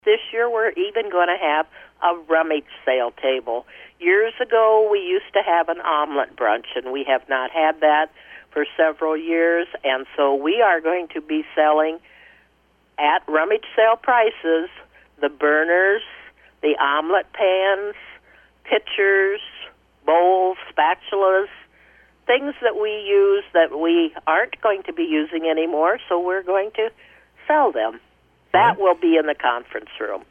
This year we're even going to have a rummage sale table. Years ago we used to have an omelet brunch, and we have not had that for several years, and so we are going to be selling at rummage sale prices the burners, the omelet pans, pitchers, bowls, spatulas, things that we use that we aren't going to be using anymore, so we're going to sell them. That will be in the conference room.